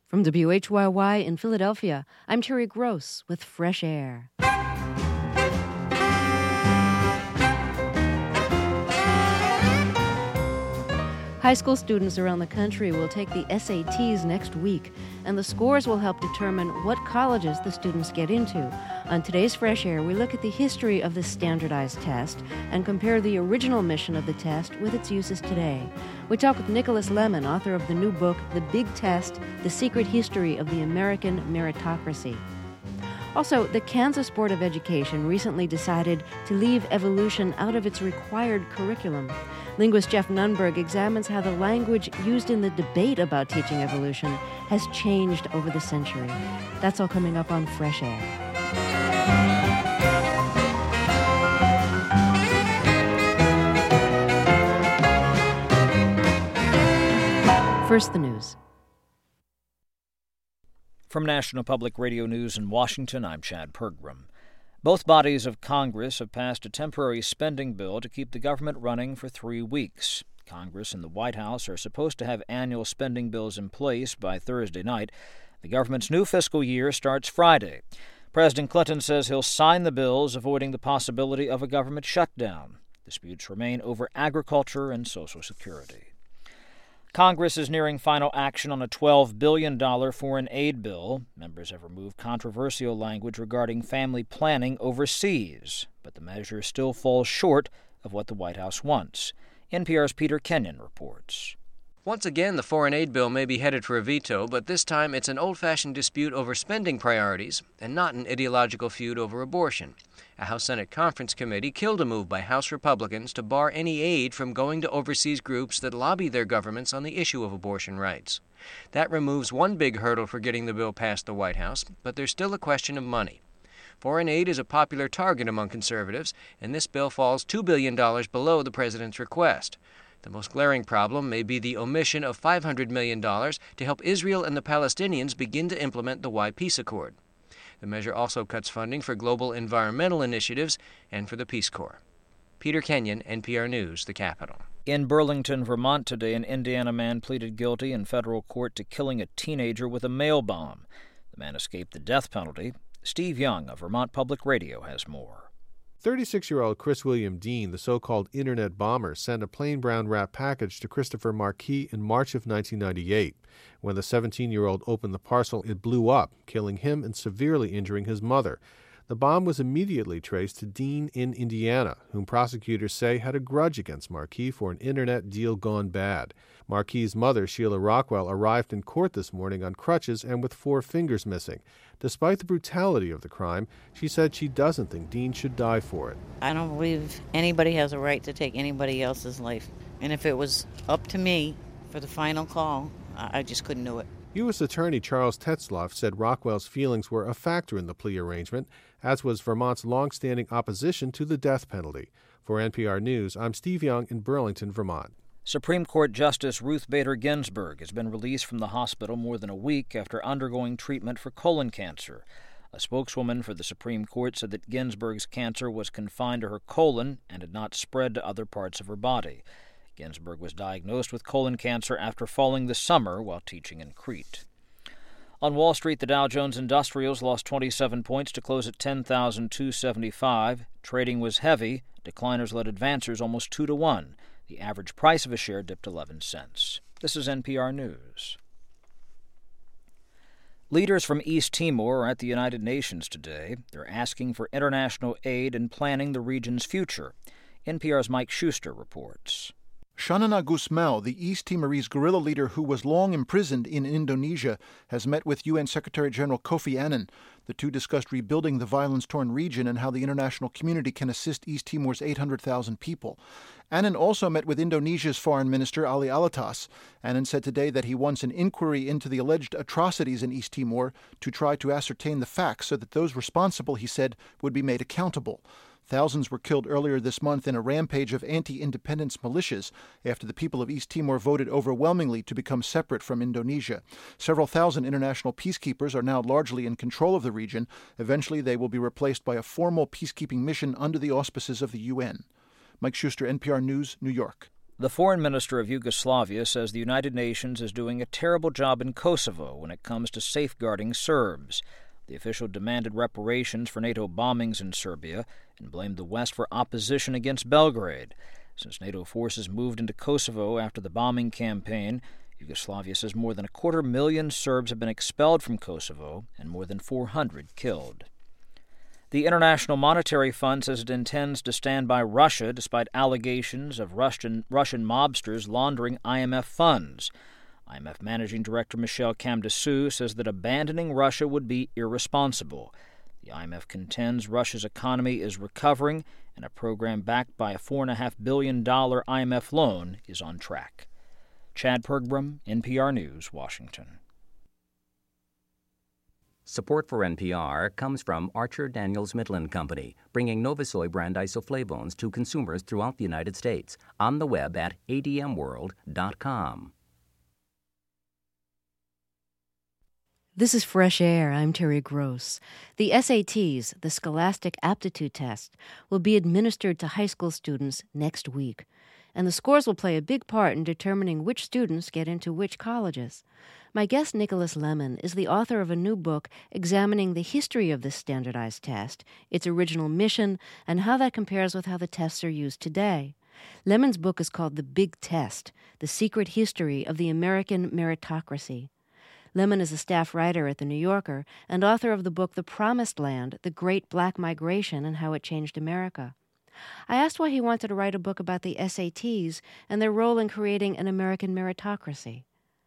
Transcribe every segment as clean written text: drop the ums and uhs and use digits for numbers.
From WHYY in Philadelphia, I'm Terry Gross with Fresh Air. High school students around the country will take the SATs next week, and the scores will help determine what colleges the students get into. On today's Fresh Air, we look at the history of the standardized test and compare the original mission of the test with its uses today. We talk with Nicholas Lemon, author of the new book, The Big Test, The Secret History of the American Meritocracy. Also, the Kansas Board of Education recently decided to leave evolution out of its required curriculum. Linguist Jeff Nunberg examines how the language used in the debate about teaching evolution has changed over the century. That's all coming up on Fresh Air. First, the news. From National Public Radio News in Washington, I'm Chad Pergram. Both bodies of Congress have passed a temporary spending bill to keep the government running for 3 weeks. Congress and the White House are supposed to have annual spending bills in place by Thursday night. The government's new fiscal year starts Friday. President Clinton says he'll sign the bills, avoiding the possibility of a government shutdown. Disputes remain over agriculture and Social Security. Congress is nearing final action on a $12 billion foreign aid bill. Members have removed controversial language regarding family planning overseas, but the measure still falls short of what the White House wants. NPR's Peter Kenyon reports. Once again, the foreign aid bill may be headed for a veto, but this time it's an old-fashioned dispute over spending priorities and not an ideological feud over abortion. A House Senate Conference Committee killed a move by House Republicans to bar any aid from going to overseas groups that lobby their governments on the issue of abortion rights. That removes one big hurdle for getting the bill past the White House, but there's still a question of money. Foreign aid is a popular target among conservatives, and this bill falls $2 billion below the president's request. The most glaring problem may be the omission of $500 million to help Israel and the Palestinians begin to implement the Y Peace Accord. The measure also cuts funding for global environmental initiatives and for the Peace Corps. Peter Kenyon, NPR News, the Capitol. In Burlington, Vermont today, an Indiana man pleaded guilty in federal court to killing a teenager with a mail bomb. The man escaped the death penalty. Steve Young of Vermont Public Radio has more. 36-year-old Chris William Dean, the so-called Internet bomber, sent a plain brown wrap package to Christopher Marquis in March of 1998. When the 17-year-old opened the parcel, it blew up, killing him and severely injuring his mother. The bomb was immediately traced to Dean in Indiana, whom prosecutors say had a grudge against Marquis for an Internet deal gone bad. Marquis' mother, Sheila Rockwell, arrived in court this morning on crutches and with 4 fingers missing. Despite the brutality of the crime, she said she doesn't think Dean should die for it. I don't believe anybody has a right to take anybody else's life. And if it was up to me for the final call, I just couldn't do it. U.S. Attorney Charles Tetzlaff said Rockwell's feelings were a factor in the plea arrangement, as was Vermont's long-standing opposition to the death penalty. For NPR News, I'm Steve Young in Burlington, Vermont. Supreme Court Justice Ruth Bader Ginsburg has been released from the hospital more than a week after undergoing treatment for colon cancer. A spokeswoman for the Supreme Court said that Ginsburg's cancer was confined to her colon and had not spread to other parts of her body. Ginsburg was diagnosed with colon cancer after falling this summer while teaching in Crete. On Wall Street, the Dow Jones Industrials lost 27 points to close at 10,275. Trading was heavy. Decliners led advancers almost 2-1. The average price of a share dipped 11 cents. This is NPR News. Leaders from East Timor are at the United Nations today. They're asking for international aid in planning the region's future. NPR's Mike Schuster reports. Shanana Gusmao, the East Timorese guerrilla leader who was long imprisoned in Indonesia, has met with UN Secretary General Kofi Annan. The two discussed rebuilding the violence-torn region and how the international community can assist East Timor's 800,000 people. Annan also met with Indonesia's Foreign Minister Ali Alatas. Annan said today that he wants an inquiry into the alleged atrocities in East Timor to try to ascertain the facts so that those responsible, he said, would be made accountable. Thousands were killed earlier this month in a rampage of anti-independence militias after the people of East Timor voted overwhelmingly to become separate from Indonesia. Several thousand international peacekeepers are now largely in control of the region. Eventually, they will be replaced by a formal peacekeeping mission under the auspices of the UN. Mike Schuster, NPR News, New York. The foreign minister of Yugoslavia says the United Nations is doing a terrible job in Kosovo when it comes to safeguarding Serbs. The official demanded reparations for NATO bombings in Serbia and blamed the West for opposition against Belgrade. Since NATO forces moved into Kosovo after the bombing campaign, Yugoslavia says more than 250,000 Serbs have been expelled from Kosovo and more than 400 killed. The International Monetary Fund says it intends to stand by Russia despite allegations of Russian mobsters laundering IMF funds. IMF Managing Director Michel Camdessus says that abandoning Russia would be irresponsible. The IMF contends Russia's economy is recovering and a program backed by a $4.5 billion IMF loan is on track. Chad Pergram, NPR News, Washington. Support for NPR comes from Archer Daniels Midland Company, bringing Novasoy brand isoflavones to consumers throughout the United States. On the web at admworld.com. This is Fresh Air. I'm Terry Gross. The SATs, the Scholastic Aptitude Test, will be administered to high school students next week, and the scores will play a big part in determining which students get into which colleges. My guest, Nicholas Lemon, is the author of a new book examining the history of this standardized test, its original mission, and how that compares with how the tests are used today. Lemon's book is called The Big Test, The Secret History of the American Meritocracy. Lemon is a staff writer at The New Yorker and author of the book The Promised Land, The Great Black Migration and How It Changed America. I asked why he wanted to write a book about the SATs and their role in creating an American meritocracy.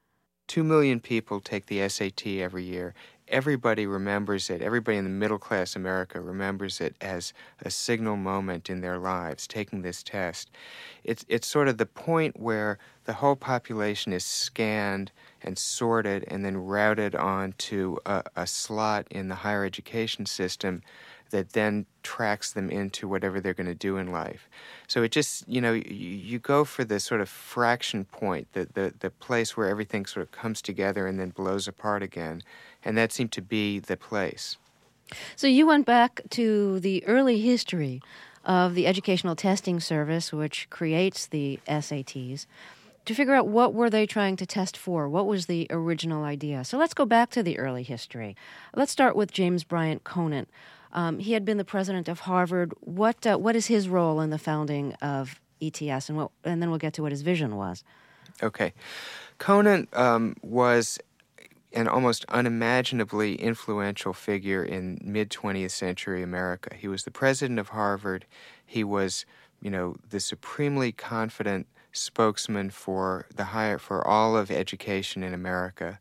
2 million people take the SAT every year. Everybody remembers it. Everybody in the middle-class America remembers it as a signal moment in their lives, taking this test. It's sort of the point where the whole population is scanned and sorted and then routed onto a slot in the higher education system that then tracks them into whatever they're going to do in life. So it just, you go for the sort of fraction point, the place where everything sort of comes together and then blows apart again. And that seemed to be the place. So you went back to the early history of the Educational Testing Service, which creates the SATs, to figure out what were they trying to test for? What was the original idea? So let's go back to the early history. Let's start with James Bryant Conant. He had been the president of Harvard. What is his role in the founding of ETS, and then we'll get to what his vision was. Okay. Conant was an almost unimaginably influential figure in mid-20th century America. He was the president of Harvard. He was, the supremely confident spokesman for all of education in America.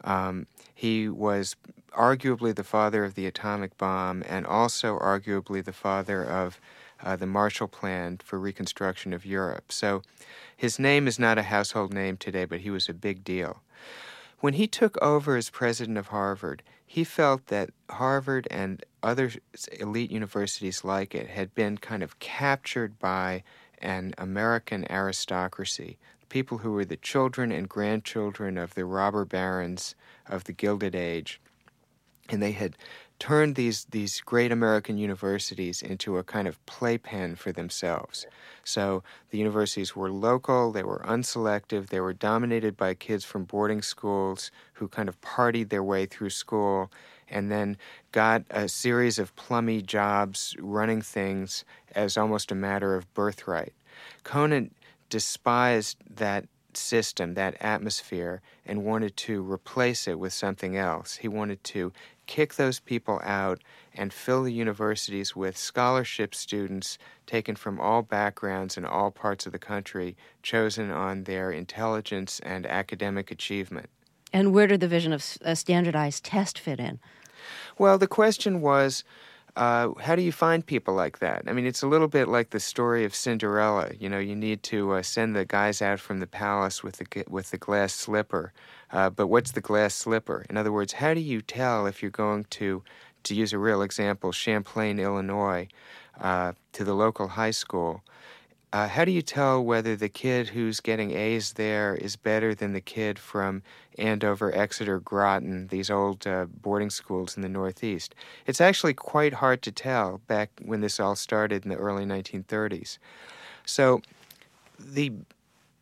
He was arguably the father of the atomic bomb and also arguably the father of the Marshall Plan for reconstruction of Europe. So his name is not a household name today, but he was a big deal. When he took over as president of Harvard, he felt that Harvard and other elite universities like it had been kind of captured by an American aristocracy, people who were the children and grandchildren of the robber barons of the Gilded Age. And they had turned these great American universities into a kind of playpen for themselves. So the universities were local, they were unselective, they were dominated by kids from boarding schools who kind of partied their way through school and then got a series of plummy jobs running things as almost a matter of birthright. Conant despised that system, that atmosphere, and wanted to replace it with something else. He wanted to kick those people out and fill the universities with scholarship students taken from all backgrounds and all parts of the country, chosen on their intelligence and academic achievement. And where did the vision of a standardized test fit in? Well, the question was, how do you find people like that? I mean, it's a little bit like the story of Cinderella. You need to send the guys out from the palace with the glass slipper. But what's the glass slipper? In other words, how do you tell if you're going to use a real example, Champlain, Illinois, to the local high school? How do you tell whether the kid who's getting A's there is better than the kid from Andover, Exeter, Groton, these old boarding schools in the Northeast? It's actually quite hard to tell back when this all started in the early 1930s. So the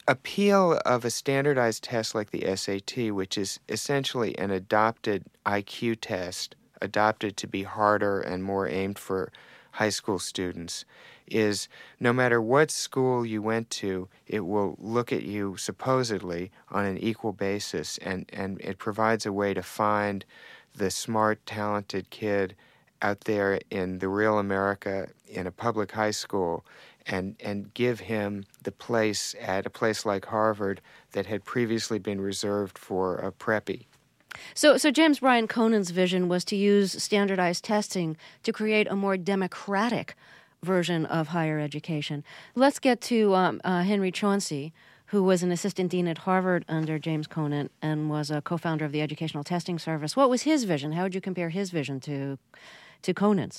appeal of a standardized test like the SAT, which is essentially an adopted IQ test, adopted to be harder and more aimed for high school students, is no matter what school you went to, it will look at you supposedly on an equal basis, and it provides a way to find the smart, talented kid out there in the real America in a public high school and give him the place at a place like Harvard that had previously been reserved for a preppy. So James Bryan Conant's vision was to use standardized testing to create a more democratic version of higher education. Let's get to Henry Chauncey, who was an assistant dean at Harvard under James Conant and was a co-founder of the Educational Testing Service. What was his vision? How would you compare his vision to Conant's?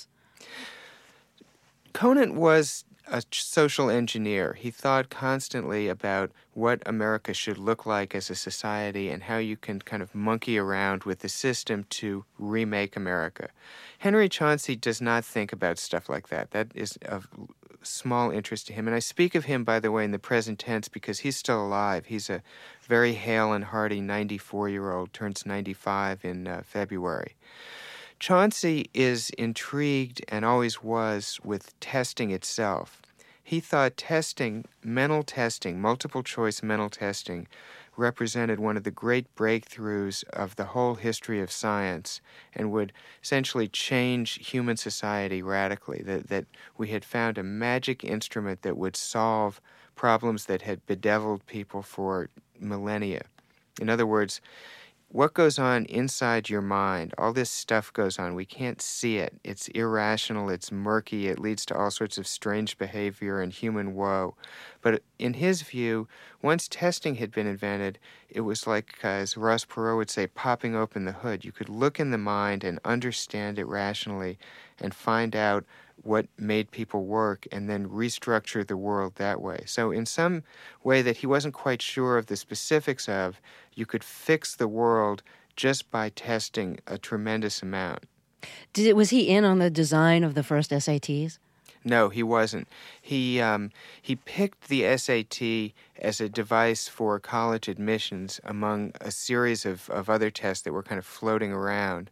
Conant was a social engineer. He thought constantly about what America should look like as a society and how you can kind of monkey around with the system to remake America. Henry Chauncey does not think about stuff like that. That is of small interest to him. And I speak of him, by the way, in the present tense because he's still alive. He's a very hale and hearty 94-year-old, turns 95 in February. Chauncey is intrigued, and always was, with testing itself. He thought testing, mental testing, multiple choice mental testing, represented one of the great breakthroughs of the whole history of science and would essentially change human society radically, that we had found a magic instrument that would solve problems that had bedeviled people for millennia. In other words, what goes on inside your mind, all this stuff goes on. We can't see it. It's irrational. It's murky. It leads to all sorts of strange behavior and human woe. But in his view, once testing had been invented, it was like, as Ross Perot would say, popping open the hood. You could look in the mind and understand it rationally and find out what made people work and then restructure the world that way. So in some way that he wasn't quite sure of the specifics of, you could fix the world just by testing a tremendous amount. Was he in on the design of the first SATs? No, he wasn't. He picked the SAT as a device for college admissions among a series of other tests that were kind of floating around.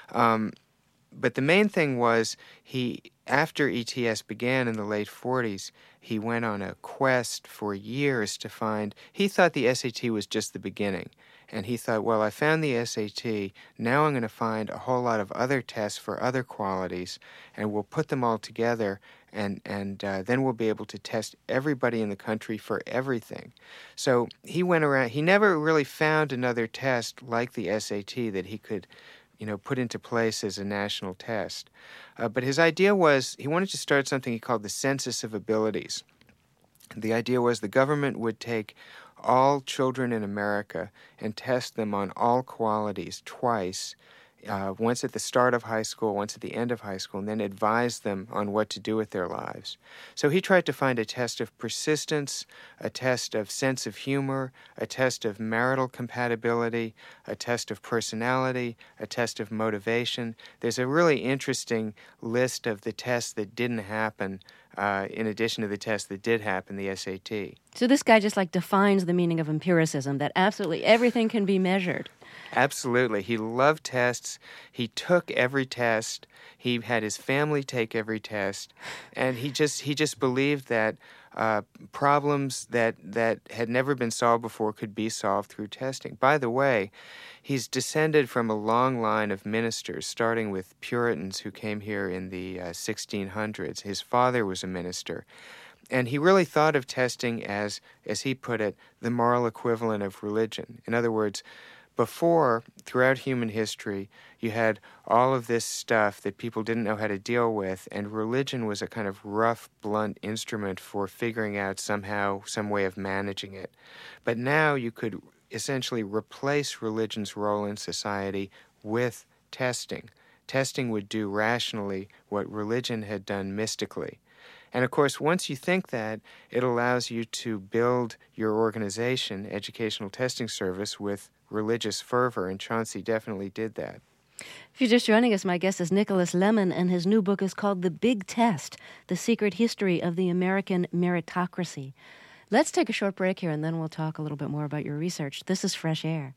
But the main thing was after ETS began in the late 40s, he went on a quest for years to find, he thought the SAT was just the beginning. And he thought, well, I found the SAT, now I'm going to find a whole lot of other tests for other qualities, and we'll put them all together, and then we'll be able to test everybody in the country for everything. So he went around, he never really found another test like the SAT that he could put into place as a national test. But his idea was he wanted to start something he called the Census of Abilities. The idea was the government would take all children in America and test them on all qualities twice, once at the start of high school, once at the end of high school, and then advise them on what to do with their lives. So he tried to find a test of persistence, a test of sense of humor, a test of marital compatibility, a test of personality, a test of motivation. There's a really interesting list of the tests that didn't happen in addition to the tests that did happen, the SAT. So this guy just defines the meaning of empiricism, that absolutely everything can be measured. Absolutely. He loved tests. He took every test. He had his family take every test. And he just believed that problems that had never been solved before could be solved through testing. By the way, he's descended from a long line of ministers, starting with Puritans who came here in the 1600s. His father was a minister. And he really thought of testing as he put it, the moral equivalent of religion. In other words, before, throughout human history, you had all of this stuff that people didn't know how to deal with, and religion was a kind of rough, blunt instrument for figuring out somehow some way of managing it. But now you could essentially replace religion's role in society with testing. Testing would do rationally what religion had done mystically. And of course, once you think that, it allows you to build your organization, Educational Testing Service, with religious fervor, and Chauncey definitely did that. If you're just joining us, my guest is Nicholas Lemon, and his new book is called The Big Test, The Secret History of the American Meritocracy. Let's take a short break here, and then we'll talk a little bit more about your research. This is Fresh Air.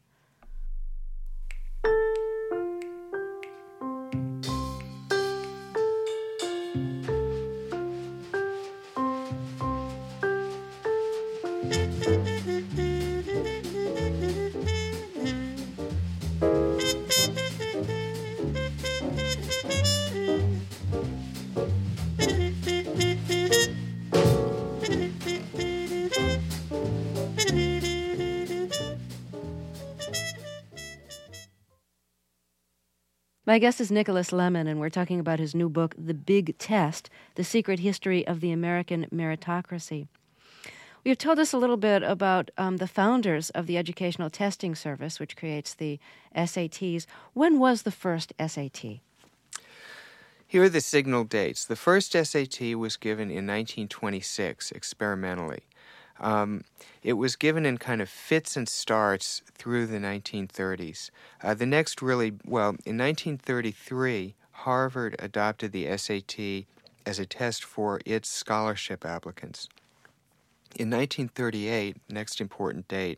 My guest is Nicholas Lemon, and we're talking about his new book, The Big Test, The Secret History of the American Meritocracy. You've told us a little bit about the founders of the Educational Testing Service, which creates the SATs. When was the first SAT? Here are the signal dates. The first SAT was given in 1926, experimentally. It was given in kind of fits and starts through the 1930s. The next in 1933, Harvard adopted the SAT as a test for its scholarship applicants. In 1938, next important date,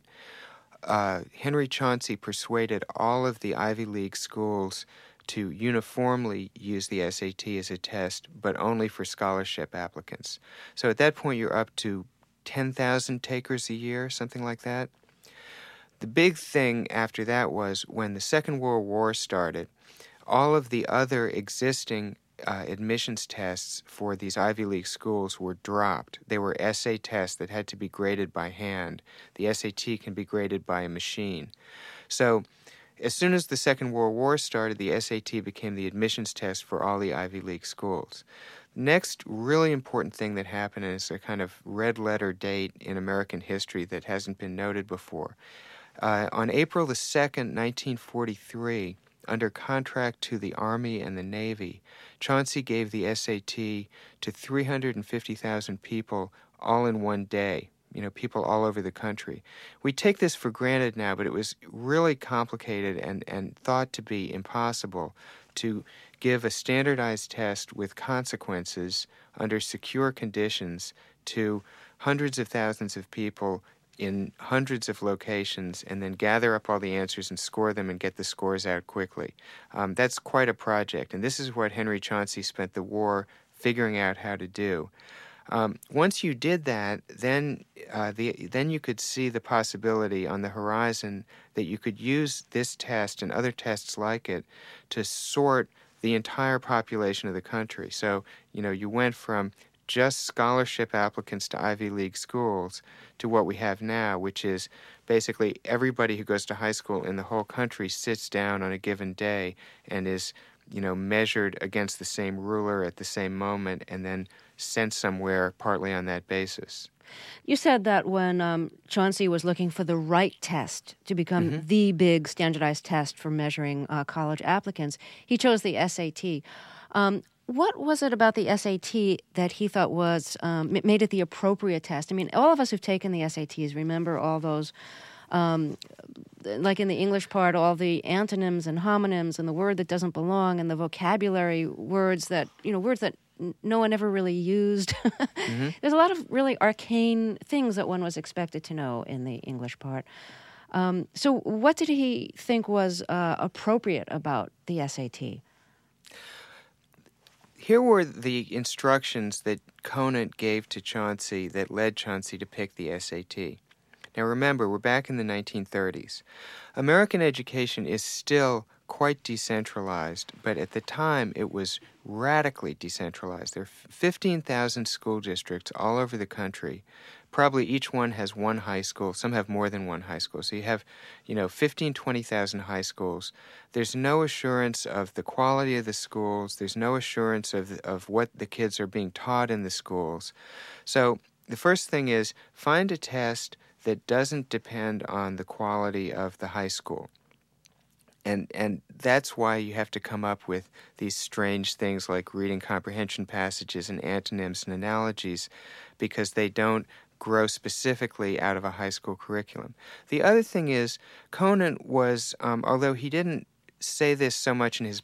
Henry Chauncey persuaded all of the Ivy League schools to uniformly use the SAT as a test, but only for scholarship applicants. So at that point, you're up to 10,000 takers a year, something like that. The big thing after that was when the Second World War started, all of the other existing admissions tests for these Ivy League schools were dropped. They were essay tests that had to be graded by hand. The SAT can be graded by a machine. So as soon as the Second World War started, the SAT became the admissions test for all the Ivy League schools. Next really important thing that happened is a kind of red letter date in American history that hasn't been noted before. On April the 2nd, 1943, under contract to the Army and the Navy, Chauncey gave the SAT to 350,000 people all in one day, people all over the country. We take this for granted now, but it was really complicated and thought to be impossible to give a standardized test with consequences under secure conditions to hundreds of thousands of people in hundreds of locations and then gather up all the answers and score them and get the scores out quickly. That's quite a project, and this is what Henry Chauncey spent the war figuring out how to do. Once you did that, then you could see the possibility on the horizon that you could use this test and other tests like it to sort the entire population of the country. So, you went from just scholarship applicants to Ivy League schools to what we have now, which is basically everybody who goes to high school in the whole country sits down on a given day and is, measured against the same ruler at the same moment and then sent somewhere partly on that basis. You said that when Chauncey was looking for the right test to become the big standardized test for measuring college applicants, he chose the SAT. What was it about the SAT that he thought was made it the appropriate test? I mean, all of us who've taken the SATs remember all those, like in the English part, all the antonyms and homonyms and the word that doesn't belong and the vocabulary words that, words that no one ever really used. There's a lot of really arcane things that one was expected to know in the English part. So what did he think was appropriate about the SAT? Here were the instructions that Conant gave to Chauncey that led Chauncey to pick the SAT. Now remember, we're back in the 1930s. American education is still quite decentralized, but at the time it was radically decentralized. There are 15,000 school districts all over the country. Probably each one has one high school. Some have more than one high school. So you have, 15,000, 20,000 high schools. There's no assurance of the quality of the schools. There's no assurance of what the kids are being taught in the schools. So the first thing is find a test that doesn't depend on the quality of the high school. And that's why you have to come up with these strange things like reading comprehension passages and antonyms and analogies because they don't grow specifically out of a high school curriculum. The other thing is Conant was, although he didn't say this so much in his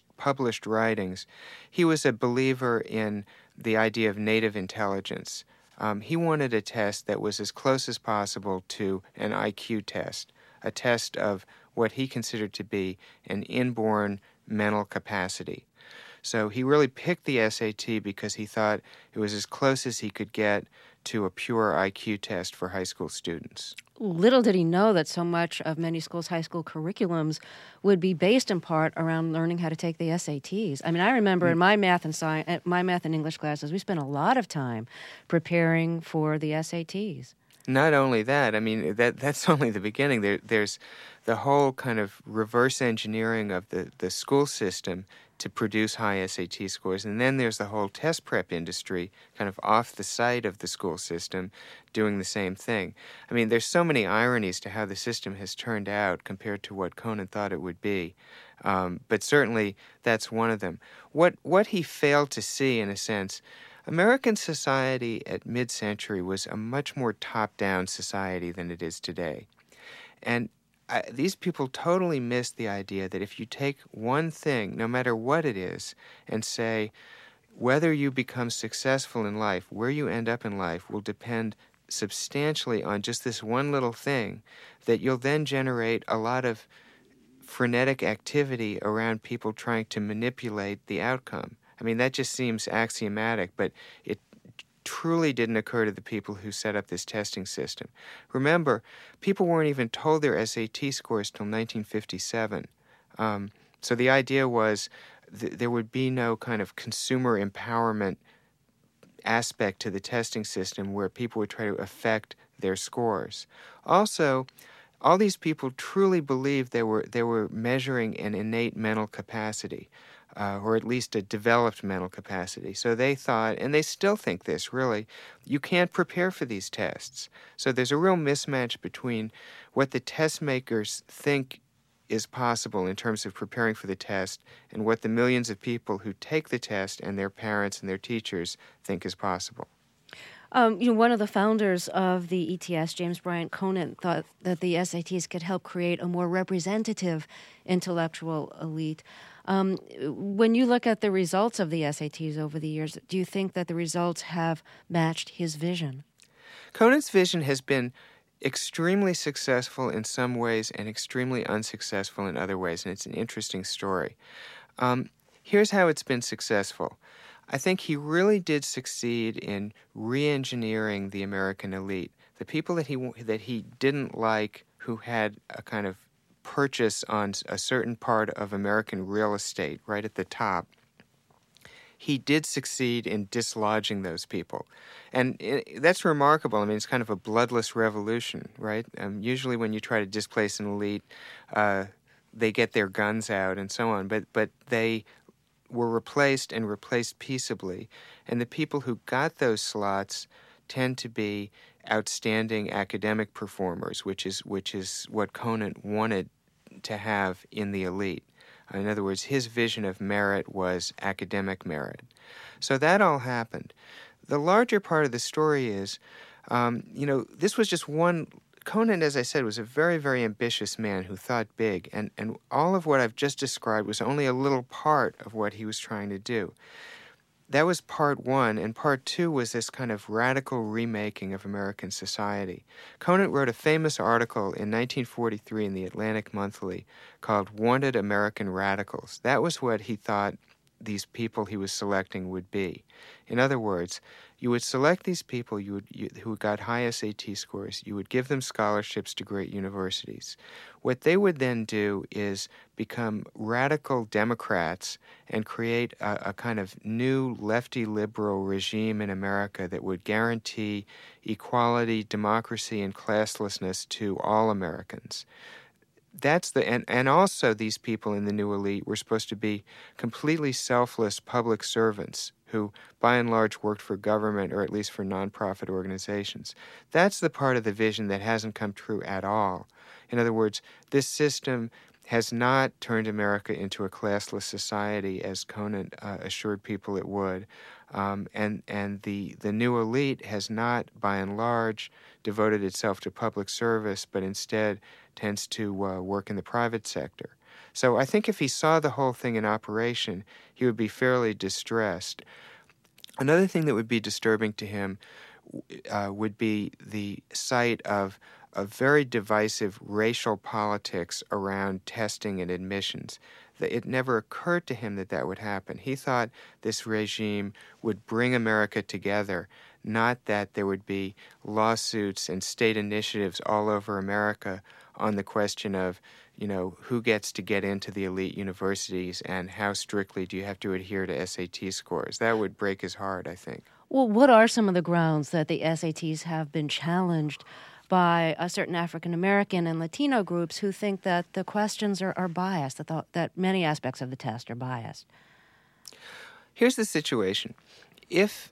published writings, he was a believer in the idea of native intelligence. He wanted a test that was as close as possible to an IQ test, a test of what he considered to be an inborn mental capacity. So he really picked the SAT because he thought it was as close as he could get to a pure IQ test for high school students. Little did he know that so much of many schools' high school curriculums would be based in part around learning how to take the SATs. I mean, I remember in my math and English classes, we spent a lot of time preparing for the SATs. Not only that, I mean, that's only the beginning. There's the whole kind of reverse engineering of the school system to produce high SAT scores. And then there's the whole test prep industry kind of off the side of the school system doing the same thing. I mean, there's so many ironies to how the system has turned out compared to what Conant thought it would be. But certainly that's one of them. What he failed to see, in a sense, American society at mid-century was a much more top-down society than it is today. And these people totally missed the idea that if you take one thing, no matter what it is, and say, whether you become successful in life, where you end up in life, will depend substantially on just this one little thing, that you'll then generate a lot of frenetic activity around people trying to manipulate the outcome. I mean, that just seems axiomatic, but it truly didn't occur to the people who set up this testing system. Remember, people weren't even told their SAT scores till 1957. So the idea was there would be no kind of consumer empowerment aspect to the testing system where people would try to affect their scores. Also, all these people truly believed they were measuring an innate mental capacity. Or at least a developed mental capacity. So they thought, and they still think this, really, you can't prepare for these tests. So there's a real mismatch between what the test makers think is possible in terms of preparing for the test and what the millions of people who take the test and their parents and their teachers think is possible. One of the founders of the ETS, James Bryant Conant, thought that the SATs could help create a more representative intellectual elite. When you look at the results of the SATs over the years, do you think that the results have matched his vision? Conant's vision has been extremely successful in some ways and extremely unsuccessful in other ways, and it's an interesting story. Here's how it's been successful. I think he really did succeed in re-engineering the American elite. The people that he didn't like, who had a kind of purchase on a certain part of American real estate right at the top, he did succeed in dislodging those people. And that's remarkable. I mean, it's kind of a bloodless revolution, right? Usually when you try to displace an elite, they get their guns out and so on, but they were replaced peaceably. And the people who got those slots tend to be outstanding academic performers, which is what Conant wanted to have in the elite. In other words, his vision of merit was academic merit. So that all happened. The larger part of the story is, this was just one. Conant, as I said, was a very, very ambitious man who thought big, and all of what I've just described was only a little part of what he was trying to do. That was part one, and part two was this kind of radical remaking of American society. Conant wrote a famous article in 1943 in the Atlantic Monthly called Wanted American Radicals. That was what he thought these people he was selecting would be. In other words, you would select these people who got high SAT scores. You would give them scholarships to great universities. What they would then do is become radical Democrats and create a kind of new lefty liberal regime in America that would guarantee equality, democracy, and classlessness to all Americans. And also these people in the new elite were supposed to be completely selfless public servants who, by and large, worked for government or at least for nonprofit organizations. That's the part of the vision that hasn't come true at all. In other words, this system has not turned America into a classless society as Conant assured people it would. And the new elite has not, by and large, devoted itself to public service, but instead tends to work in the private sector. So I think if he saw the whole thing in operation, he would be fairly distressed. Another thing that would be disturbing to him would be the site of a very divisive racial politics around testing and admissions. It never occurred to him that that would happen. He thought this regime would bring America together, not that there would be lawsuits and state initiatives all over America on the question of, who gets to get into the elite universities and how strictly do you have to adhere to SAT scores. That would break his heart, I think. Well, what are some of the grounds that the SATs have been challenged by a certain African American and Latino groups who think that the questions are biased, that many aspects of the test are biased? Here's the situation. If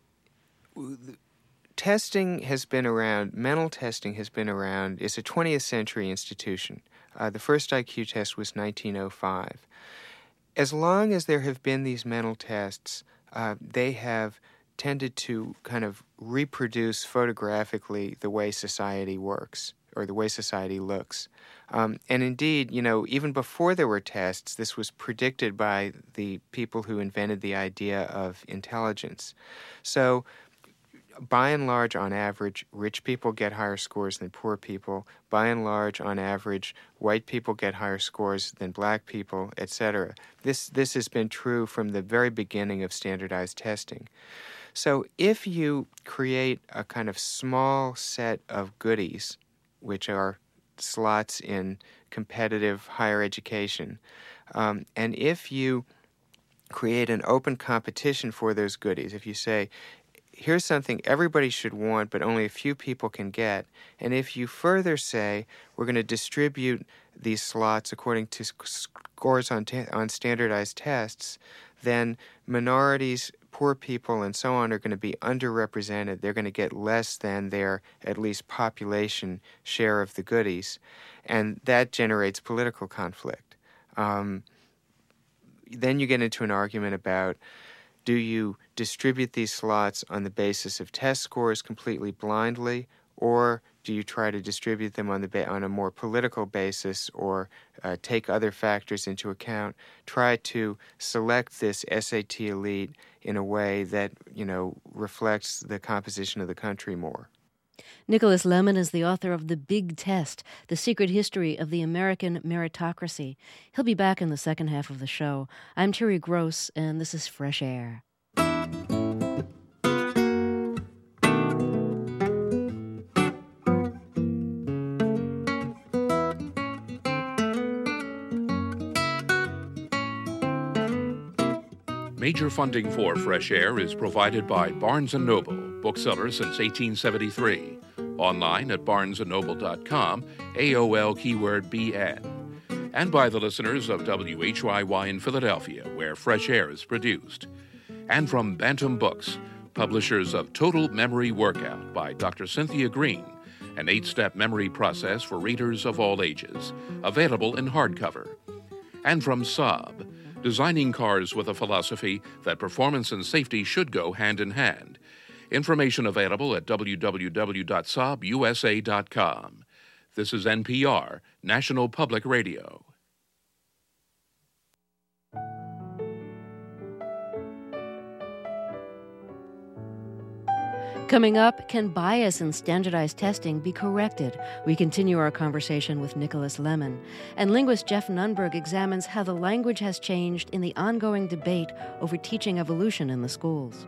testing has been around, mental testing has been around, it's a 20th century institution. The first IQ test was 1905. As long as there have been these mental tests, they have tended to kind of reproduce photographically the way society works or the way society looks. And indeed, even before there were tests, this was predicted by the people who invented the idea of intelligence. So, by and large, on average, rich people get higher scores than poor people. By and large, on average, white people get higher scores than black people, etc. This has been true from the very beginning of standardized testing. So if you create a kind of small set of goodies, which are slots in competitive higher education, and if you create an open competition for those goodies, if you say, here's something everybody should want, but only a few people can get. And if you further say, we're going to distribute these slots according to scores on standardized tests, then minorities, poor people, and so on are going to be underrepresented. They're going to get less than their, at least, population share of the goodies. And that generates political conflict. Then you get into an argument about, do you distribute these slots on the basis of test scores completely blindly, or do you try to distribute them on a more political basis or take other factors into account, try to select this SAT elite in a way that, reflects the composition of the country more? Nicholas Lemon is the author of The Big Test, The Secret History of the American Meritocracy. He'll be back in the second half of the show. I'm Terry Gross, and this is Fresh Air. Major funding for Fresh Air is provided by Barnes & Noble, bookseller since 1873. Online at barnesandnoble.com, AOL keyword BN. And by the listeners of WHYY in Philadelphia, where Fresh Air is produced. And from Bantam Books, publishers of Total Memory Workout by Dr. Cynthia Green, an 8-step memory process for readers of all ages, available in hardcover. And from Saab, designing cars with a philosophy that performance and safety should go hand in hand. Information available at www.saabusa.com. This is NPR, National Public Radio. Coming up, can bias in standardized testing be corrected? We continue our conversation with Nicholas Lemon. And linguist Jeff Nunberg examines how the language has changed in the ongoing debate over teaching evolution in the schools.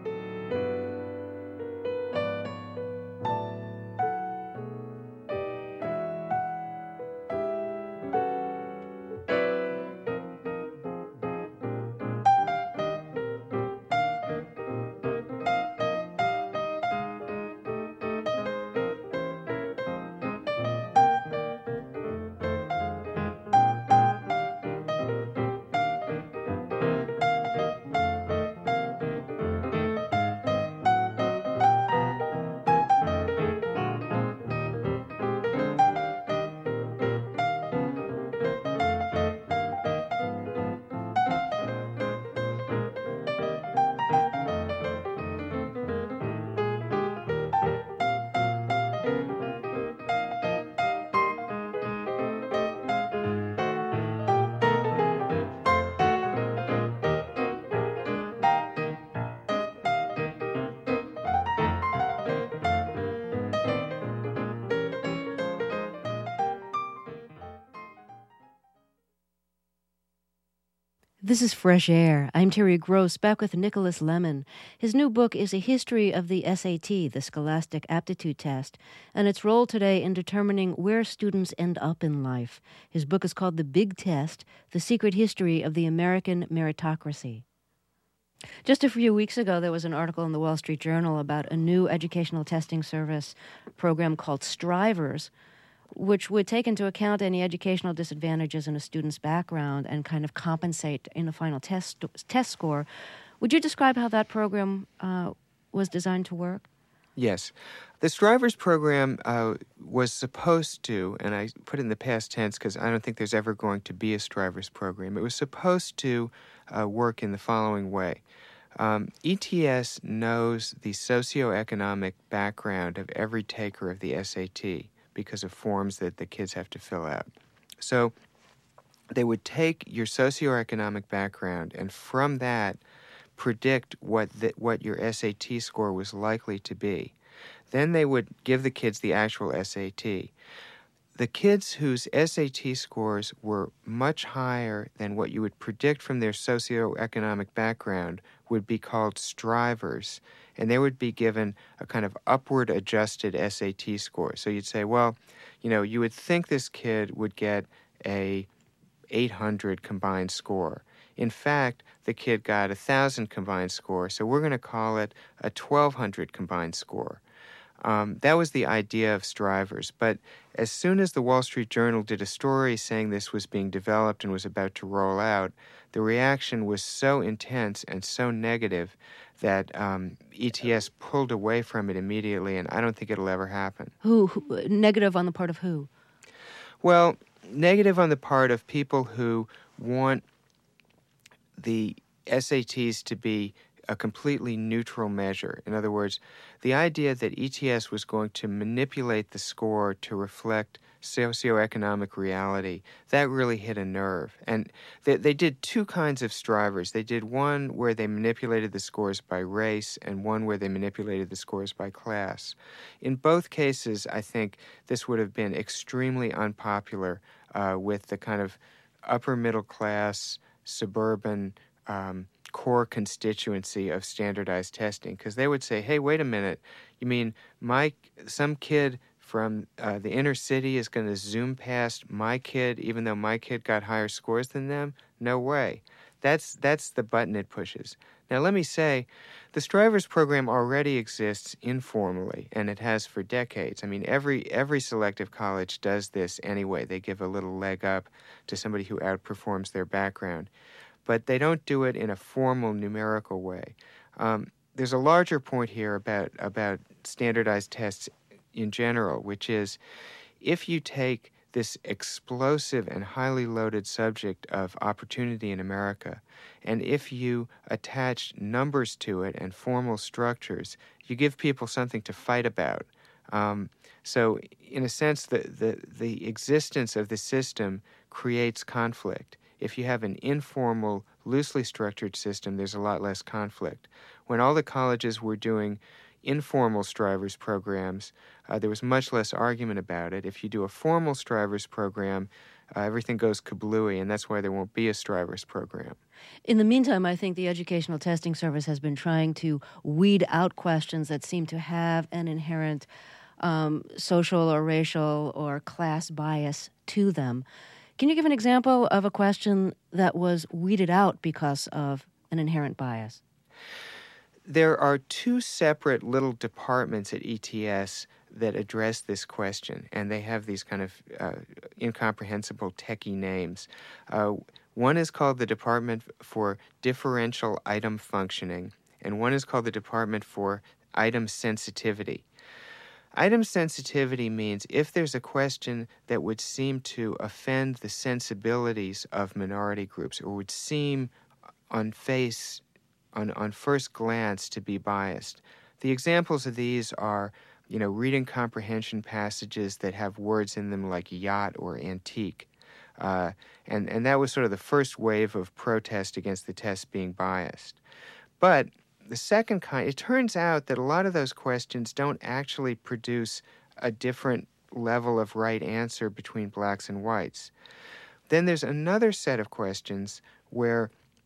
This is Fresh Air. I'm Terry Gross, back with Nicholas Lemon. His new book is a history of the SAT, the Scholastic Aptitude Test, and its role today in determining where students end up in life. His book is called The Big Test, The Secret History of the American Meritocracy. Just a few weeks ago, there was an article in the Wall Street Journal about a new educational testing service program called Strivers, which would take into account any educational disadvantages in a student's background and kind of compensate in the final test score. Would you describe how that program was designed to work? Yes. The Strivers program was supposed to, and I put it in the past tense because I don't think there's ever going to be a Strivers program. It was supposed to work in the following way. ETS knows the socioeconomic background of every taker of the SAT because of forms that the kids have to fill out. So they would take your socioeconomic background and from that predict what your SAT score was likely to be. Then they would give the kids the actual SAT. The kids whose SAT scores were much higher than what you would predict from their socioeconomic background would be called strivers, and they would be given a kind of upward adjusted SAT score. So you'd say, well, you would think this kid would get a 800 combined score. In fact, the kid got 1,000 combined score, so we're going to call it a 1,200 combined score. That was the idea of Strivers. But as soon as the Wall Street Journal did a story saying this was being developed and was about to roll out, the reaction was so intense and so negative that ETS pulled away from it immediately, and I don't think it'll ever happen. Who? Negative on the part of who? Well, negative on the part of people who want the SATs to be a completely neutral measure. In other words, the idea that ETS was going to manipulate the score to reflect socioeconomic reality, that really hit a nerve. And they did two kinds of strivers. They did one where they manipulated the scores by race and one where they manipulated the scores by class. In both cases, I think this would have been extremely unpopular with the kind of upper middle class, suburban core constituency of standardized testing, because they would say, hey, wait a minute, you mean some kid from the inner city is going to zoom past my kid even though my kid got higher scores than them? No way. That's the button it pushes. Now let me say, the Strivers program already exists informally, and it has for decades. I mean, every selective college does this anyway. They give a little leg up to somebody who outperforms their background. But they don't do it in a formal numerical way. There's a larger point here about standardized tests in general, which is if you take this explosive and highly loaded subject of opportunity in America, and if you attach numbers to it and formal structures, you give people something to fight about. So in a sense, the existence of the system creates conflict. If you have an informal, loosely structured system, there's a lot less conflict. When all the colleges were doing informal Strivers programs, there was much less argument about it. If you do a formal Strivers program, everything goes kablooey, and that's why there won't be a Strivers program. In the meantime, I think the Educational Testing Service has been trying to weed out questions that seem to have an inherent social or racial or class bias to them. Can you give an example of a question that was weeded out because of an inherent bias? There are two separate little departments at ETS that address this question, and they have these kind of incomprehensible techie names. One is called the Department for Differential Item Functioning, and one is called the Department for Item Sensitivity. Item sensitivity means if there's a question that would seem to offend the sensibilities of minority groups or would seem on first glance to be biased. The examples of these are, reading comprehension passages that have words in them like yacht or antique. And that was sort of the first wave of protest against the test being biased. But the second kind, it turns out that a lot of those questions don't actually produce a different level of right answer between blacks and whites. Then there's another set of questions where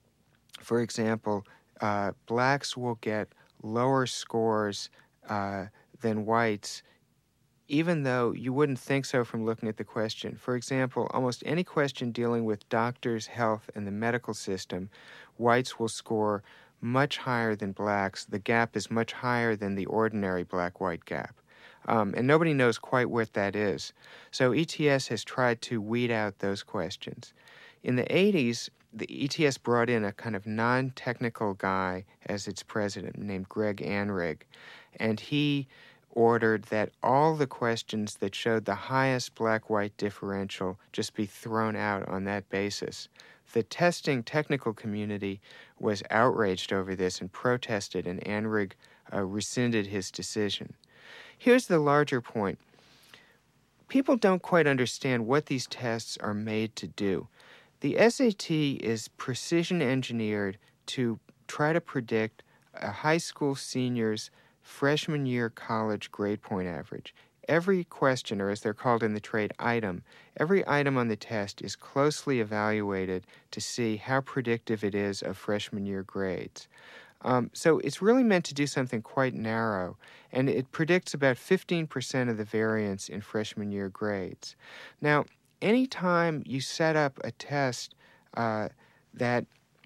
for example, blacks will get lower scores than whites, even though you wouldn't think so from looking at the question. For example, almost any question dealing with doctors, health, and the medical system, whites will score much higher than blacks. The gap is much higher than the ordinary black-white gap. And nobody knows quite what that is. So ETS has tried to weed out those questions. In the 80s, the ETS brought in a kind of non-technical guy as its president named Greg Anrig, and he ordered that all the questions that showed the highest black-white differential just be thrown out on that basis. The testing technical community was outraged over this and protested, and Anrig rescinded his decision. Here's the larger point. People don't quite understand what these tests are made to do. The SAT is precision engineered to try to predict a high school senior's freshman year college grade point average. Every question, or as they're called in the trade, item, every item on the test is closely evaluated to see how predictive it is of freshman year grades. So it's really meant to do something quite narrow, and it predicts about 15% of the variance in freshman year grades. Now, anytime you set up a test that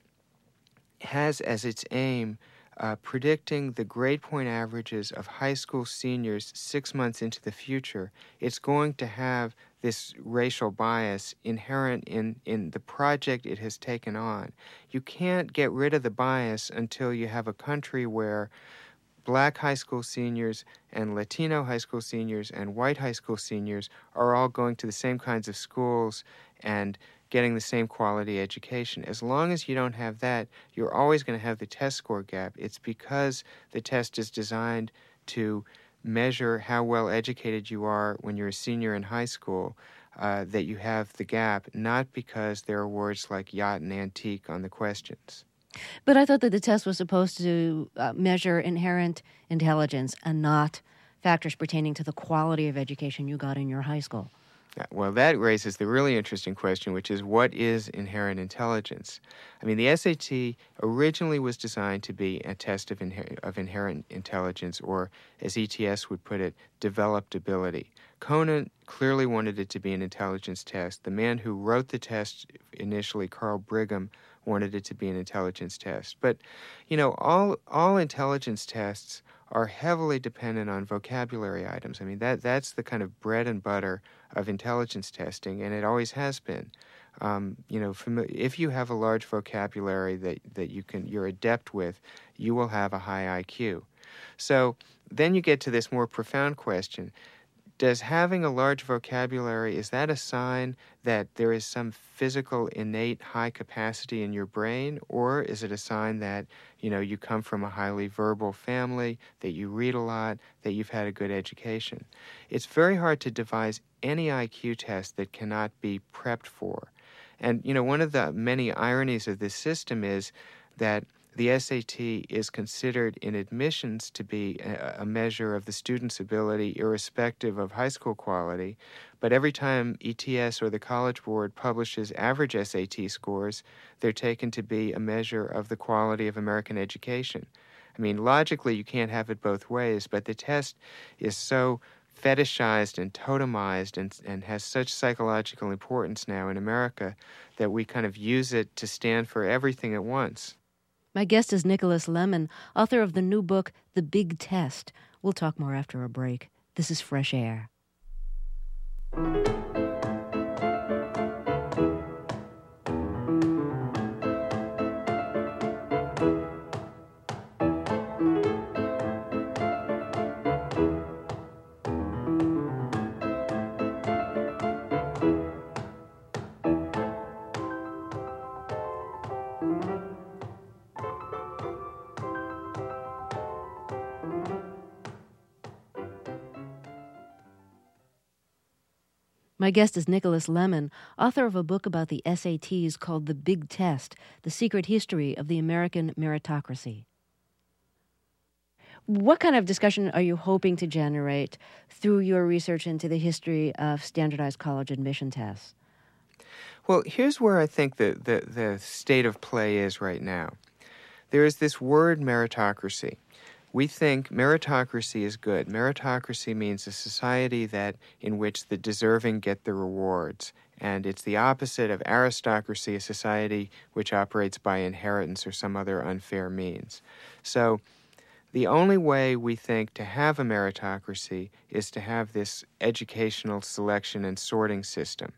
has as its aim predicting the grade point averages of high school seniors 6 months into the future, it's going to have this racial bias inherent in the project it has taken on. You can't get rid of the bias until you have a country where black high school seniors and Latino high school seniors and white high school seniors are all going to the same kinds of schools and getting the same quality education. As long as you don't have that, you're always going to have the test score gap. It's because the test is designed to measure how well educated you are when you're a senior in high school that you have the gap, not because there are words like yacht and antique on the questions. But I thought that the test was supposed to measure inherent intelligence and not factors pertaining to the quality of education you got in your high school. Well, that raises the really interesting question, which is, what is inherent intelligence? I mean, the SAT originally was designed to be a test of inherent intelligence, or, as ETS would put it, developed ability. Conant clearly wanted it to be an intelligence test. The man who wrote the test initially, Carl Brigham, wanted it to be an intelligence test. But, you know, all intelligence tests are heavily dependent on vocabulary items. I mean, that's the kind of bread and butter of intelligence testing, and it always has been. If you have a large vocabulary that you're adept with, you will have a high IQ. So then you get to this more profound question. Does having a large vocabulary, is that a sign that there is some physical, innate high capacity in your brain, or is it a sign that, you come from a highly verbal family, that you read a lot, that you've had a good education? It's very hard to devise any IQ test that cannot be prepped for. And, one of the many ironies of this system is that the SAT is considered in admissions to be a measure of the student's ability irrespective of high school quality, but every time ETS or the College Board publishes average SAT scores, they're taken to be a measure of the quality of American education. I mean, logically, you can't have it both ways, but the test is so fetishized and totemized and has such psychological importance now in America that we kind of use it to stand for everything at once. My guest is Nicholas Lemon, author of the new book, The Big Test. We'll talk more after a break. This is Fresh Air. My guest is Nicholas Lemon, author of a book about the SATs called The Big Test, The Secret History of the American Meritocracy. What kind of discussion are you hoping to generate through your research into the history of standardized college admission tests? Well, here's where I think the state of play is right now. there is this word meritocracy. We think meritocracy is good. Meritocracy means a society in which the deserving get the rewards. And it's the opposite of aristocracy, a society which operates by inheritance or some other unfair means. So the only way we think to have a meritocracy is to have this educational selection and sorting system.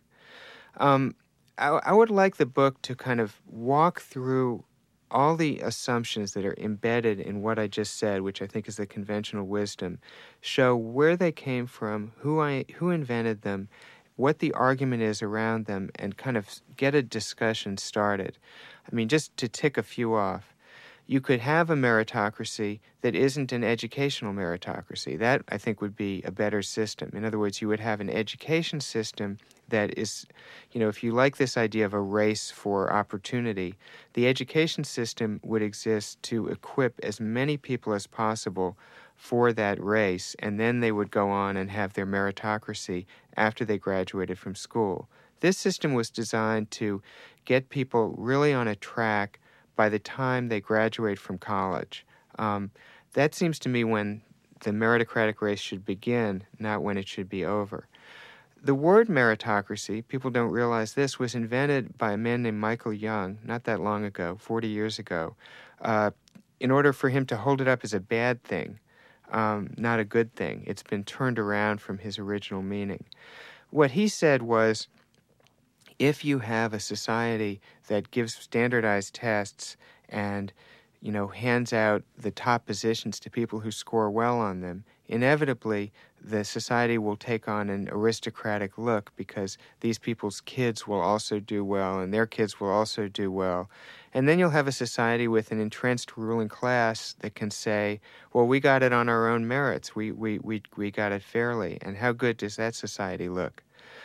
I would like the book to kind of walk through all the assumptions that are embedded in what I just said, which I think is the conventional wisdom, show where they came from, who invented them, what the argument is around them, and kind of get a discussion started. I mean, just to tick a few off. You could have a meritocracy that isn't an educational meritocracy. That, I think, would be a better system. In other words, you would have an education system that is, if you like this idea of a race for opportunity, the education system would exist to equip as many people as possible for that race, and then they would go on and have their meritocracy after they graduated from school. This system was designed to get people really on a track by the time they graduate from college. That seems to me when the meritocratic race should begin, not when it should be over. The word meritocracy, people don't realize this, was invented by a man named Michael Young not that long ago, 40 years ago, in order for him to hold it up as a bad thing, not a good thing. It's been turned around from his original meaning. What he said was, if you have a society that gives standardized tests and, hands out the top positions to people who score well on them, inevitably the society will take on an aristocratic look because these people's kids will also do well and their kids will also do well. And then you'll have a society with an entrenched ruling class that can say, well, we got it on our own merits. We got it fairly. And how good does that society look?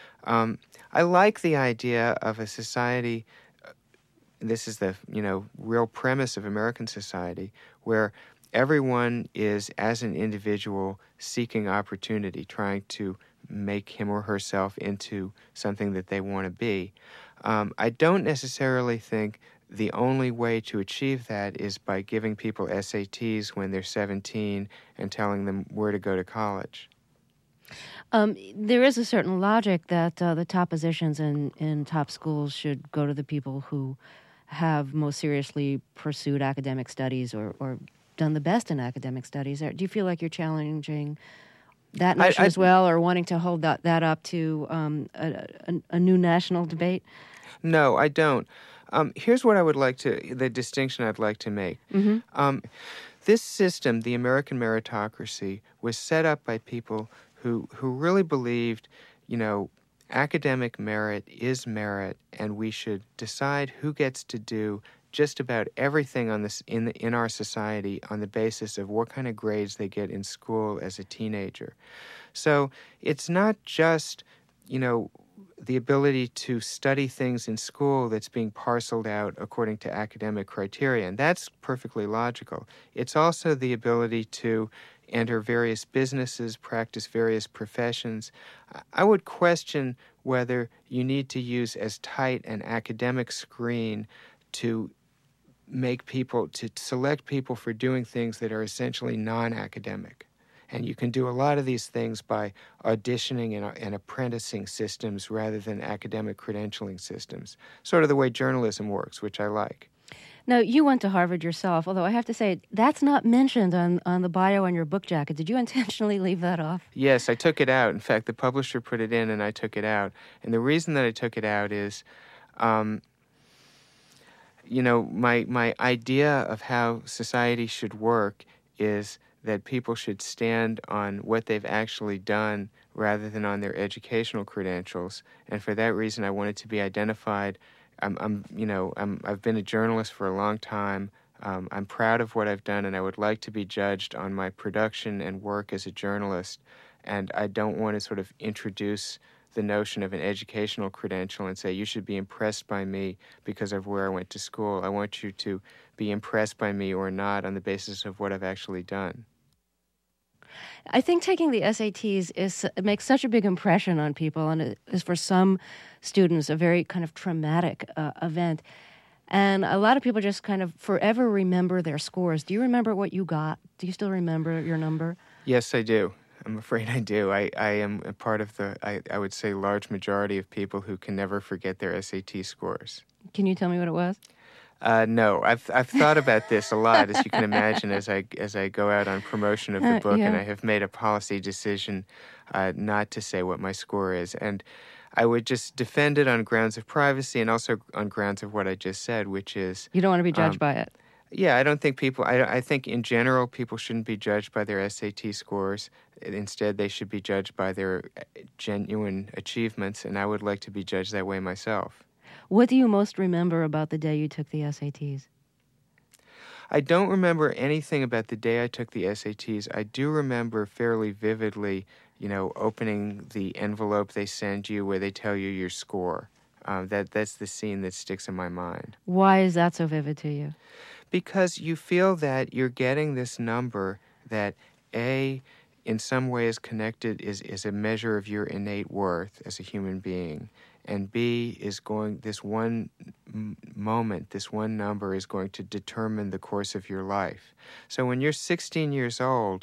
I like the idea of a society, this is the, real premise of American society, where everyone is, as an individual, seeking opportunity, trying to make him or herself into something that they want to be. I don't necessarily think the only way to achieve that is by giving people SATs when they're 17 and telling them where to go to college. There is a certain logic that the top positions in top schools should go to the people who have most seriously pursued academic studies or done the best in academic studies. Do you feel like you're challenging that notion as well, or wanting to hold that up to a new national debate? No, I don't. Here's what I would like the distinction I'd like to make. Mm-hmm. This system, the American meritocracy, was set up by people who really believed, academic merit is merit, and we should decide who gets to do just about everything on this in our society on the basis of what kind of grades they get in school as a teenager. So it's not just, the ability to study things in school that's being parceled out according to academic criteria, and that's perfectly logical. It's also the ability to enter various businesses, practice various professions. I would question whether you need to use as tight an academic screen to select people for doing things that are essentially non-academic. And you can do a lot of these things by auditioning and apprenticing systems rather than academic credentialing systems, sort of the way journalism works, which I like. Now, you went to Harvard yourself, although I have to say, that's not mentioned on the bio on your book jacket. Did you intentionally leave that off? Yes, I took it out. In fact, the publisher put it in and I took it out. And the reason that I took it out is, my idea of how society should work is that people should stand on what they've actually done rather than on their educational credentials. And for that reason, I wanted to be identified. I've been a journalist for a long time. I'm proud of what I've done, and I would like to be judged on my production and work as a journalist. And I don't want to sort of introduce the notion of an educational credential and say, you should be impressed by me because of where I went to school. I want you to be impressed by me or not on the basis of what I've actually done. I think taking the SATs makes such a big impression on people, and it is for some students a very kind of traumatic event. And a lot of people just kind of forever remember their scores. Do you remember what you got? Do you still remember your number? Yes, I do. I'm afraid I do. I am a part of the, I would say, large majority of people who can never forget their SAT scores. Can you tell me what it was? No, I've thought about this a lot, as you can imagine, as I go out on promotion of the book, yeah. and I have made a policy decision not to say what my score is. And I would just defend it on grounds of privacy and also on grounds of what I just said, which is... You don't want to be judged by it. Yeah, I don't think people... I think in general people shouldn't be judged by their SAT scores. Instead, they should be judged by their genuine achievements, and I would like to be judged that way myself. What do you most remember about the day you took the SATs? I don't remember anything about the day I took the SATs. I do remember fairly vividly, opening the envelope they send you where they tell you your score. That's the scene that sticks in my mind. Why is that so vivid to you? Because you feel that you're getting this number that, A, in some way is connected, is a measure of your innate worth as a human being. And B, is going, this one moment, this one number is going to determine the course of your life. So when you're 16 years old,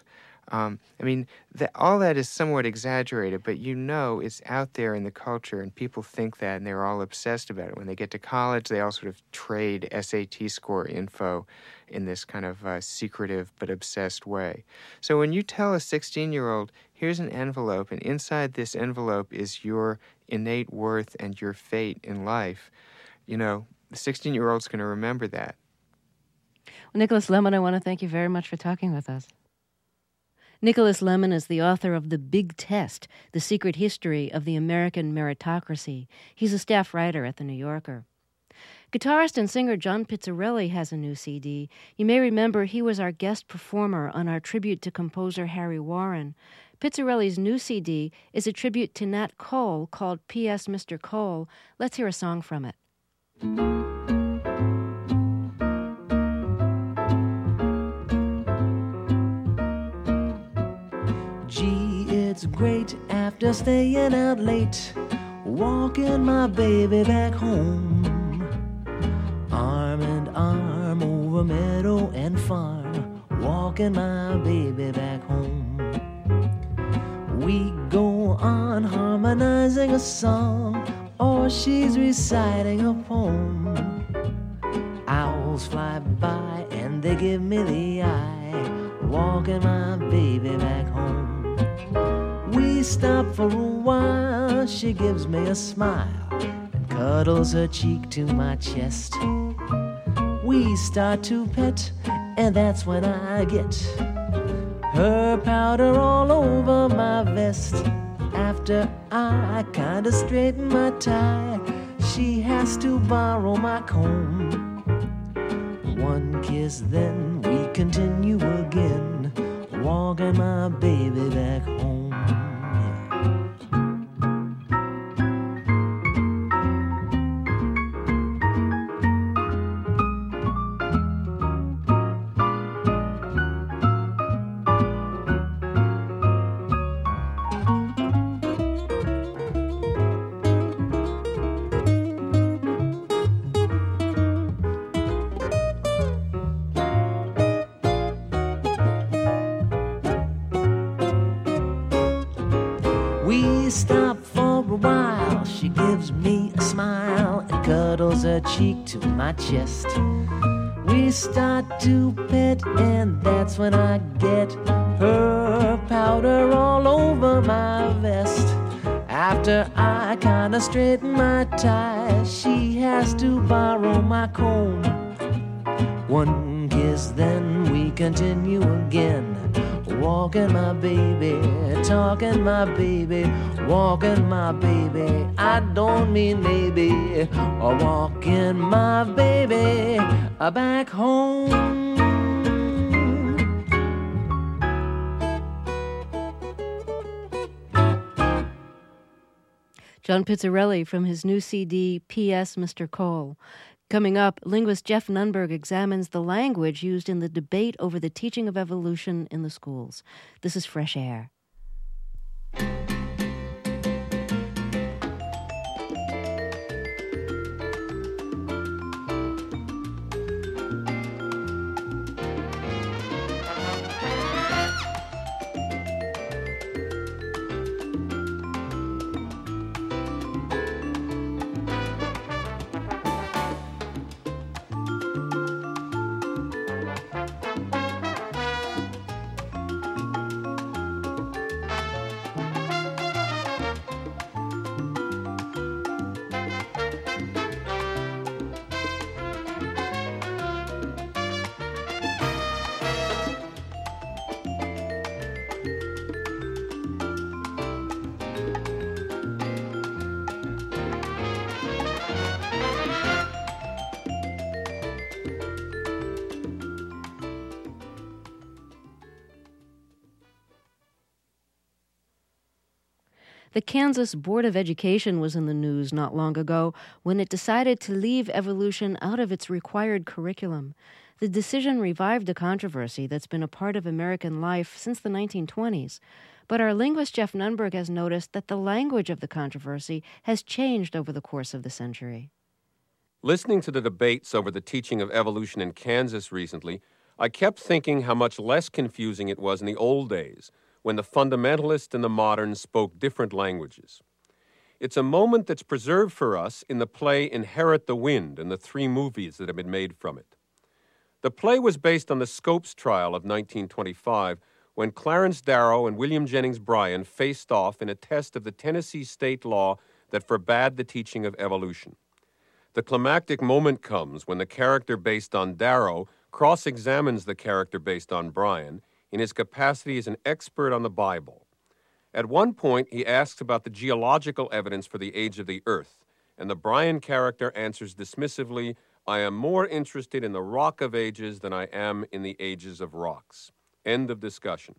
all that is somewhat exaggerated, but it's out there in the culture, and people think that, and they're all obsessed about it. When they get to college, they all sort of trade SAT score info in this kind of secretive but obsessed way. So when you tell a 16-year-old, here's an envelope, and inside this envelope is your innate worth and your fate in life, the 16-year-old's going to remember that. Well, Nicholas Lemon, I want to thank you very much for talking with us. Nicholas Lemon is the author of The Big Test, The Secret History of the American Meritocracy. He's a staff writer at The New Yorker. Guitarist and singer John Pizzarelli has a new CD. You may remember he was our guest performer on our tribute to composer Harry Warren. Pizzarelli's new CD is a tribute to Nat Cole called P.S. Mr. Cole. Let's hear a song from it. Gee, it's great after staying out late, walking my baby back home. Arm in arm over meadow and farm, walking my baby back home. We go on harmonizing a song, or she's reciting a poem. Owls fly by and they give me the eye, walking my baby back home. We stop for a while, she gives me a smile and cuddles her cheek to my chest. We start to pet, and that's when I get her powder all over my vest. After I kinda straighten my tie, she has to borrow my comb. One kiss, then we continue again, walking my baby back home. We stop for a while, she gives me a smile and cuddles her cheek to my chest. We start to pet, and that's when I get her powder all over my vest. After I kinda straighten my tie, she has to borrow my comb. One kiss, then we continue again, walking my baby, talking my baby, walking my baby. I don't mean maybe, or walking my baby back home. John Pizzarelli from his new CD, P.S. Mr. Cole. Coming up, linguist Jeff Nunberg examines the language used in the debate over the teaching of evolution in the schools. This is Fresh Air. The Kansas Board of Education was in the news not long ago when it decided to leave evolution out of its required curriculum. The decision revived a controversy that's been a part of American life since the 1920s. But our linguist Jeff Nunberg has noticed that the language of the controversy has changed over the course of the century. Listening to the debates over the teaching of evolution in Kansas recently, I kept thinking how much less confusing it was in the old days, when the fundamentalists and the moderns spoke different languages. It's a moment that's preserved for us in the play Inherit the Wind and the 3 movies that have been made from it. The play was based on the Scopes trial of 1925, when Clarence Darrow and William Jennings Bryan faced off in a test of the Tennessee state law that forbade the teaching of evolution. The climactic moment comes when the character based on Darrow cross-examines the character based on Bryan in his capacity as an expert on the Bible. At one point, he asks about the geological evidence for the age of the earth, and the Bryan character answers dismissively, "I am more interested in the rock of ages than I am in the ages of rocks." End of discussion.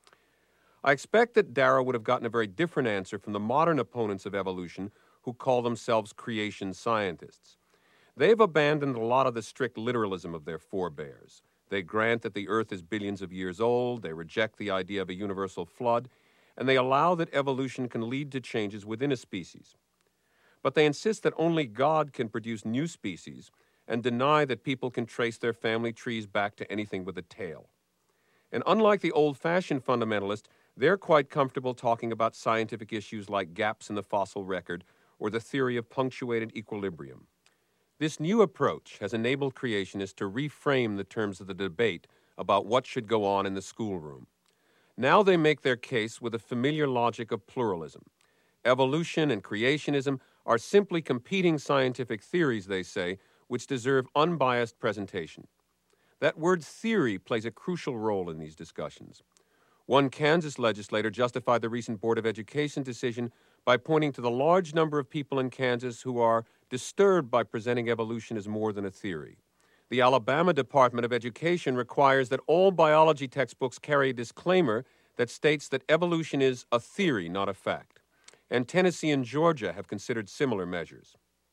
I expect that Darrow would have gotten a very different answer from the modern opponents of evolution who call themselves creation scientists. They've abandoned a lot of the strict literalism of their forebears. They grant that the earth is billions of years old, they reject the idea of a universal flood, and they allow that evolution can lead to changes within a species. But they insist that only God can produce new species and deny that people can trace their family trees back to anything with a tail. And unlike the old-fashioned fundamentalist, they're quite comfortable talking about scientific issues like gaps in the fossil record or the theory of punctuated equilibrium. This new approach has enabled creationists to reframe the terms of the debate about what should go on in the schoolroom. Now they make their case with the familiar logic of pluralism. Evolution and creationism are simply competing scientific theories, they say, which deserve unbiased presentation. That word theory plays a crucial role in these discussions. One Kansas legislator justified the recent Board of Education decision by pointing to the large number of people in Kansas who are disturbed by presenting evolution as more than a theory. The Alabama Department of Education requires that all biology textbooks carry a disclaimer that states that evolution is a theory, not a fact. And Tennessee and Georgia have considered similar measures.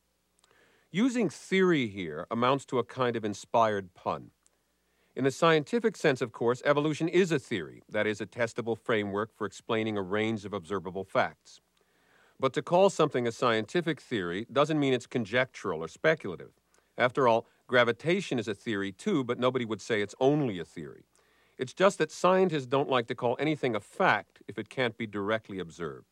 Using theory here amounts to a kind of inspired pun. In the scientific sense, of course, evolution is a theory, that is, a testable framework for explaining a range of observable facts. But to call something a scientific theory doesn't mean it's conjectural or speculative. After all, gravitation is a theory too, but nobody would say it's only a theory. It's just that scientists don't like to call anything a fact if it can't be directly observed.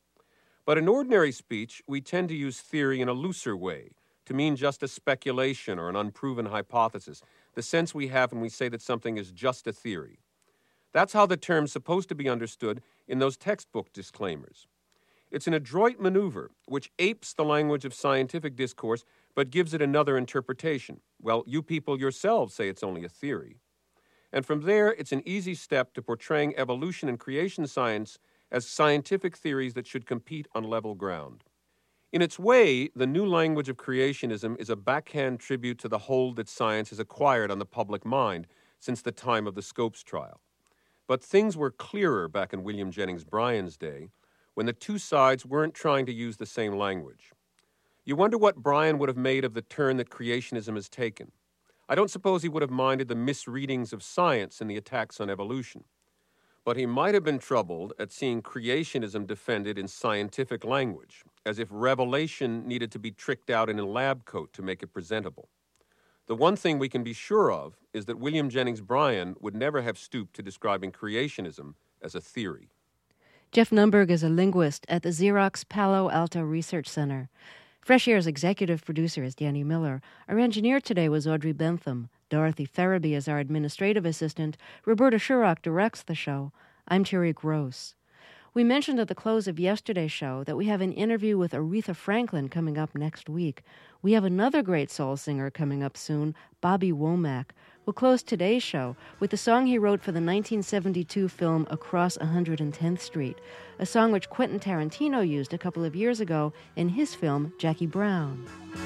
But in ordinary speech, we tend to use theory in a looser way, to mean just a speculation or an unproven hypothesis, the sense we have when we say that something is just a theory. That's how the term's supposed to be understood in those textbook disclaimers. It's an adroit maneuver which apes the language of scientific discourse but gives it another interpretation. Well, you people yourselves say it's only a theory. And from there, it's an easy step to portraying evolution and creation science as scientific theories that should compete on level ground. In its way, the new language of creationism is a backhand tribute to the hold that science has acquired on the public mind since the time of the Scopes trial. But things were clearer back in William Jennings Bryan's day, when the two sides weren't trying to use the same language. You wonder what Bryan would have made of the turn that creationism has taken. I don't suppose he would have minded the misreadings of science and the attacks on evolution. But he might have been troubled at seeing creationism defended in scientific language, as if revelation needed to be tricked out in a lab coat to make it presentable. The one thing we can be sure of is that William Jennings Bryan would never have stooped to describing creationism as a theory. Jeff Nunberg is a linguist at the Xerox Palo Alto Research Center. Fresh Air's executive producer is Danny Miller. Our engineer today was Audrey Bentham. Dorothy Ferraby is our administrative assistant. Roberta Shurock directs the show. I'm Terry Gross. We mentioned at the close of yesterday's show that we have an interview with Aretha Franklin coming up next week. We have another great soul singer coming up soon, Bobby Womack. We'll close today's show with the song he wrote for the 1972 film Across 110th Street, a song which Quentin Tarantino used a couple of years ago in his film Jackie Brown.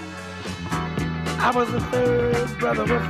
I was the third brother of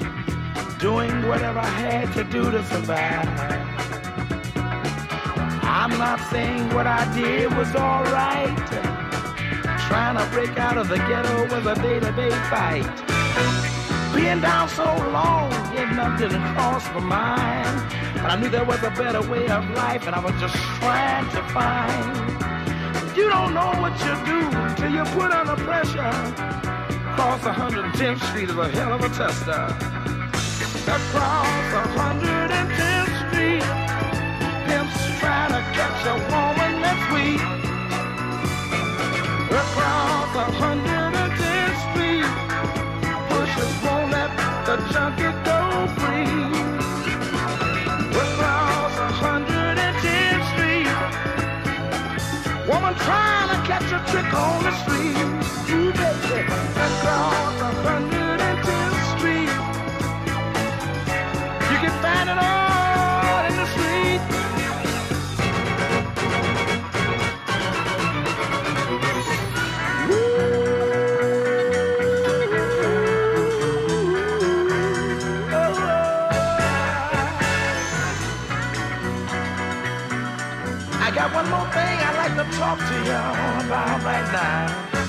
five, doing whatever I had to do to survive. I'm not saying what I did was all right. Trying to break out of the ghetto was a day-to-day fight. Being down so long, getting up didn't cross my mind. But I knew there was a better way of life, and I was just trying to find. You don't know what you do till you put under pressure. Across 110th Street is a hell of a tester. Across 110th Street, pimps trying to catch a woman that's weak. Across 110th Street, pushers won't let the junkie go free. Across 110th Street, woman trying to catch a trick on the street. You baby, across 110th Street, you can find it all in the street. I got one more thing I'd like to talk to you about right now.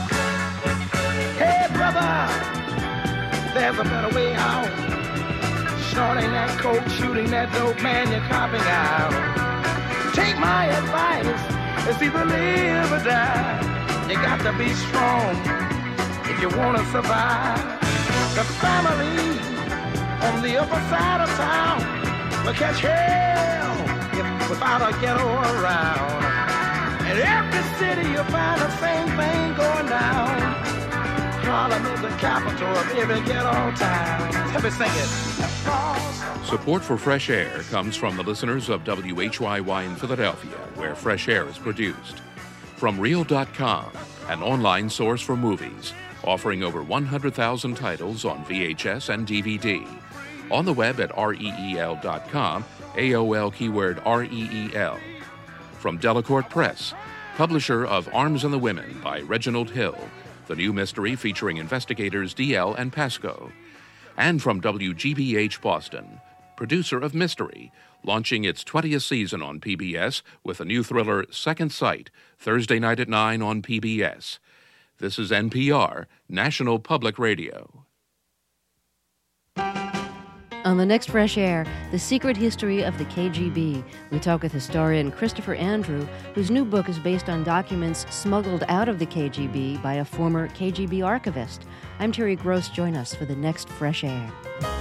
Hey, brother, there's a better way out. Snorting that coke, shooting that dope, man, you're copping out. Take my advice, it's either live or die. You got to be strong if you want to survive. The family on the upper side of town will catch hell without a ghetto around. In every city you'll find the same thing going down. Harlem is the capital of every ghetto town. Let me sing it. Support for Fresh Air comes from the listeners of WHYY in Philadelphia, where Fresh Air is produced. From Reel.com, an online source for movies, offering over 100,000 titles on VHS and DVD. On the web at REEL.com, AOL keyword REEL. From Delacorte Press, publisher of Arms and the Women by Reginald Hill, the new mystery featuring investigators DL and Pasco. And from WGBH Boston, producer of Mystery, launching its 20th season on PBS with the new thriller Second Sight, Thursday night at 9 on PBS. This is NPR, National Public Radio. On the next Fresh Air, the secret history of the KGB. We talk with historian Christopher Andrew, whose new book is based on documents smuggled out of the KGB by a former KGB archivist. I'm Terry Gross. Join us for the next Fresh Air.